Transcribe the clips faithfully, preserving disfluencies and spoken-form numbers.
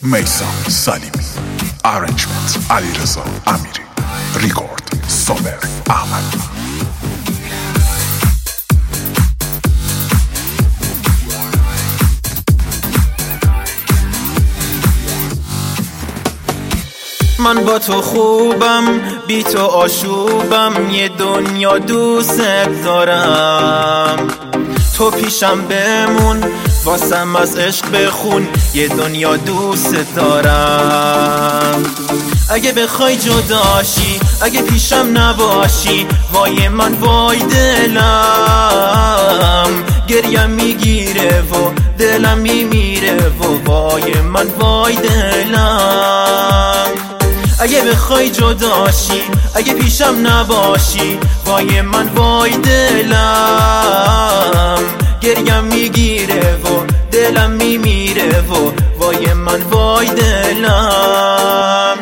میثم سلیمی، ارنجمنت علیرضا امیری، ریکورد صابر احمدی. من با تو خوبم، بی تو آشوبم، یه دنیا دوست دارم. تو پیشم بمون، واسم از عشق بخون، یه دنیا دوست دارم. اگه بخوای جداشی، اگه پیشم نباشی، وای من وای دلم گریم میگیره و دلم میمیره و وای من وای دلم. اگه بخوای جداشی، اگه پیشم نباشی، وای من وای دلم گریم میگیره و دلم میمیره و وای من وای دلم.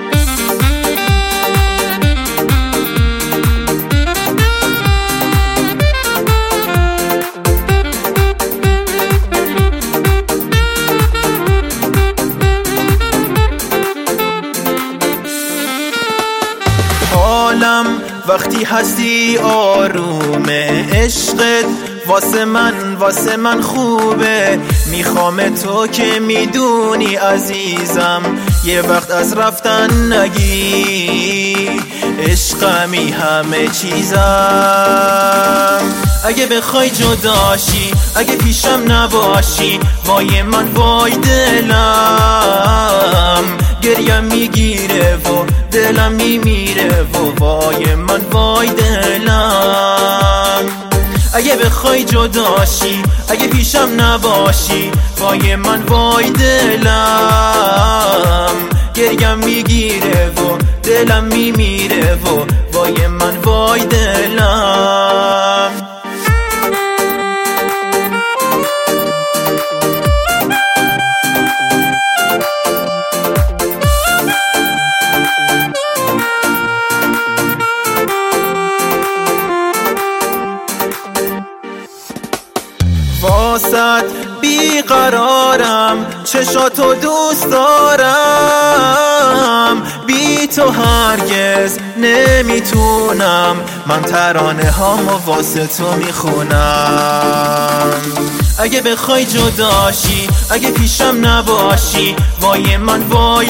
حالم وقتی هستی آرومه، عشقت واسه من واسه من خوبه. میخوام تو که میدونی عزیزم، یه وقت از رفتن نگی، عشقمی همه چیزم. اگه بخوای جداشی، اگه پیشم نباشی، وای من وای دلم گریم میگیره و دلم میمیره و وای من وای دلم. اگه بخوای جداشی، اگه پیشم نباشی، وای من وای دلم گریم میگیره و دلم میمیره و وای من وای دلم. واسط بیقرارم، چشاتو دوست دارم، بی تو هرگز نمیتونم. من ترانه هامو واسه تو میخونم. اگه بخوای جداشی، اگه پیشم نباشی، وای من وای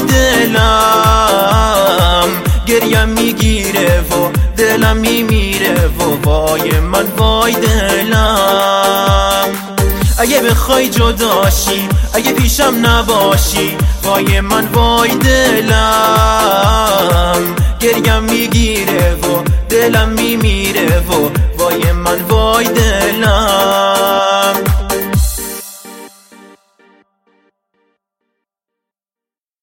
دلم گریم میگیره و دلم میمیره و وای من وای دلم. اگه بخوای جداشی، اگه پیشم نباشی، وای من وای دلم گریم میگیره و دلم میمیره و وای من وای دلم.